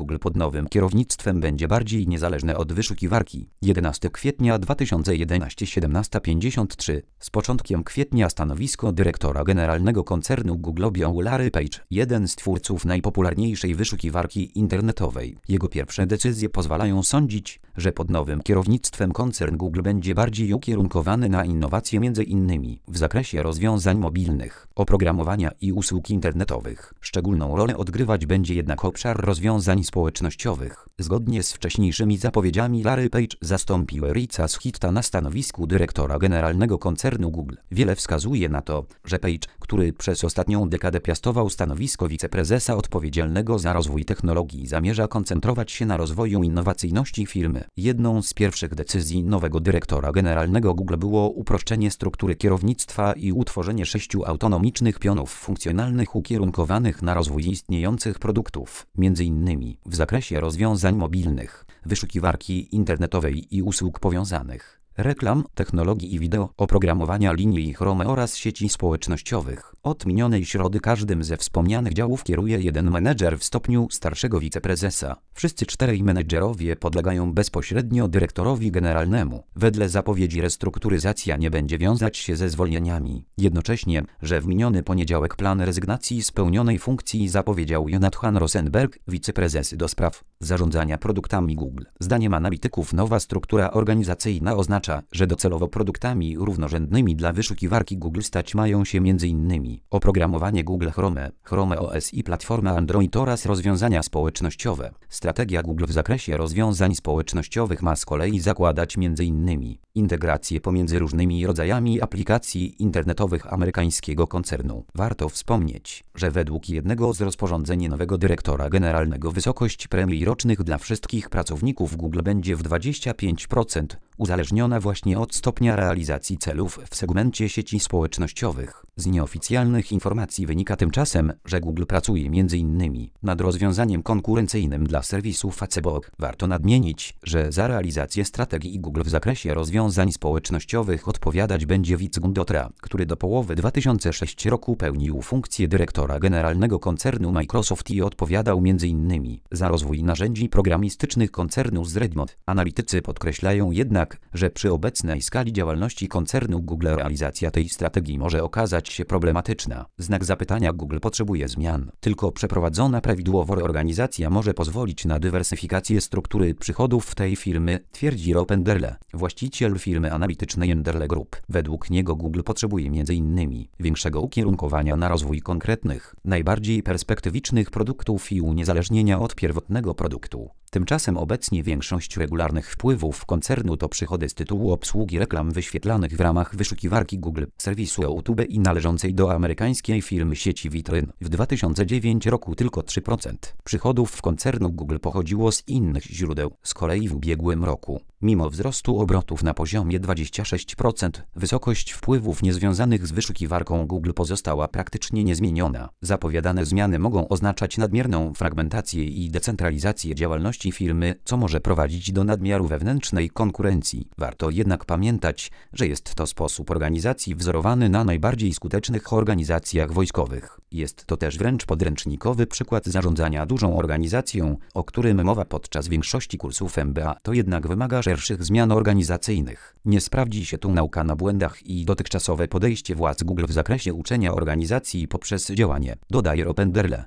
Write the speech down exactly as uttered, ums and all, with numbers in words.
Google pod nowym kierownictwem będzie bardziej niezależne od wyszukiwarki. jedenastego kwietnia dwa tysiące jedenastego, siedemnasta pięćdziesiąt trzy. Z początkiem kwietnia stanowisko dyrektora generalnego koncernu Google objął Larry Page, jeden z twórców najpopularniejszej wyszukiwarki internetowej. Jego pierwsze decyzje pozwalają sądzić, że pod nowym kierownictwem koncern Google będzie bardziej ukierunkowany na innowacje między innymi w zakresie rozwiązań mobilnych, oprogramowania i usług internetowych. Szczególną rolę odgrywać będzie jednak obszar rozwiązań społecznościowych. Zgodnie z wcześniejszymi zapowiedziami Larry Page zastąpił Erica Schmidta na stanowisku dyrektora generalnego koncernu Google. Wiele wskazuje na to, że Page, który przez ostatnią dekadę piastował stanowisko wiceprezesa odpowiedzialnego za rozwój technologii, zamierza koncentrować się na rozwoju innowacyjności firmy. Jedną z pierwszych decyzji nowego dyrektora generalnego Google było uproszczenie struktury kierownictwa i utworzenie sześciu autonomicznych pionów funkcjonalnych ukierunkowanych na rozwój istniejących produktów, między innymi w zakresie rozwiązań mobilnych, wyszukiwarki internetowej i usług powiązanych, reklam, technologii i wideo, oprogramowania linii Chrome oraz sieci społecznościowych. Od minionej środy każdym ze wspomnianych działów kieruje jeden menedżer w stopniu starszego wiceprezesa. Wszyscy czterej menedżerowie podlegają bezpośrednio dyrektorowi generalnemu. Wedle zapowiedzi restrukturyzacja nie będzie wiązać się ze zwolnieniami. Jednocześnie, że w miniony poniedziałek plan rezygnacji z pełnionej funkcji zapowiedział Jonathan Rosenberg, wiceprezes do spraw zarządzania produktami Google. Zdaniem analityków nowa struktura organizacyjna oznacza, że docelowo produktami równorzędnymi dla wyszukiwarki Google stać mają się m.in. oprogramowanie Google Chrome, Chrome O S i platforma Android oraz rozwiązania społecznościowe. Strategia Google w zakresie rozwiązań społecznościowych ma z kolei zakładać m.in. integrację pomiędzy różnymi rodzajami aplikacji internetowych amerykańskiego koncernu. Warto wspomnieć, że według jednego z rozporządzeń nowego dyrektora generalnego wysokość premii rocznych dla wszystkich pracowników Google będzie w dwadzieścia pięć procent uzależniona właśnie od stopnia realizacji celów w segmencie sieci społecznościowych. Z nieoficjalnych informacji wynika tymczasem, że Google pracuje m.in. nad rozwiązaniem konkurencyjnym dla serwisu Facebook. Warto nadmienić, że za realizację strategii Google w zakresie rozwiązań społecznościowych odpowiadać będzie Vince Gundotra, który do połowy dwa tysiące szóstego roku pełnił funkcję dyrektora generalnego koncernu Microsoft i odpowiadał m.in. za rozwój narzędzi programistycznych koncernu z Redmond. Analitycy podkreślają jednak, że przy obecnej skali działalności koncernu Google realizacja tej strategii może okazać się problematyczna. Znak zapytania: Google potrzebuje zmian. Tylko przeprowadzona prawidłowo reorganizacja może pozwolić na dywersyfikację struktury przychodów tej firmy, twierdzi Rob Enderle, właściciel firmy analitycznej Enderle Group. Według niego Google potrzebuje m.in. większego ukierunkowania na rozwój konkretnych, najbardziej perspektywicznych produktów i uniezależnienia od pierwotnego produktu. Tymczasem obecnie większość regularnych wpływów koncernu to przychody z tytułu obsługi reklam wyświetlanych w ramach wyszukiwarki Google, serwisu YouTube i należącej do amerykańskiej firmy sieci witryn. W dwa tysiące dziewiątym roku tylko trzy procent przychodów koncernu Google pochodziło z innych źródeł. Z kolei w ubiegłym roku, mimo wzrostu obrotów na poziomie dwadzieścia sześć procent, wysokość wpływów niezwiązanych z wyszukiwarką Google pozostała praktycznie niezmieniona. Zapowiadane zmiany mogą oznaczać nadmierną fragmentację i decentralizację działalności firmy, co może prowadzić do nadmiaru wewnętrznej konkurencji. Warto jednak pamiętać, że jest to sposób organizacji wzorowany na najbardziej skutecznych organizacjach wojskowych. Jest to też wręcz podręcznikowy przykład zarządzania dużą organizacją, o którym mowa podczas większości kursów M B A. To jednak wymaga szerszych zmian organizacyjnych. Nie sprawdzi się tu nauka na błędach i dotychczasowe podejście władz Google w zakresie uczenia organizacji poprzez działanie, dodaje Rob Enderle.